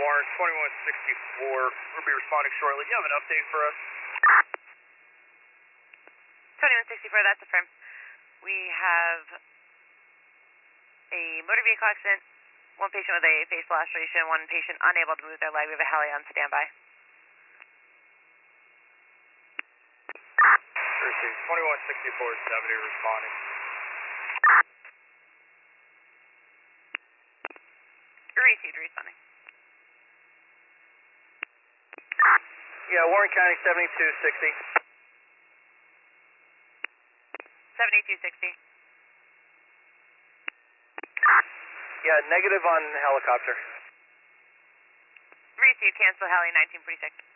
Warren, 2164. We'll be responding shortly. Do you have an update for us? 2164, that's affirmed. We have a motor vehicle accident, one patient with a face laceration, one patient unable to move their leg. We have a heli on standby. Received. 2164-70 responding. Received, responding. Yeah, Warren County 7260. 7260. Yeah, negative on helicopter. Received, cancel heli 1946.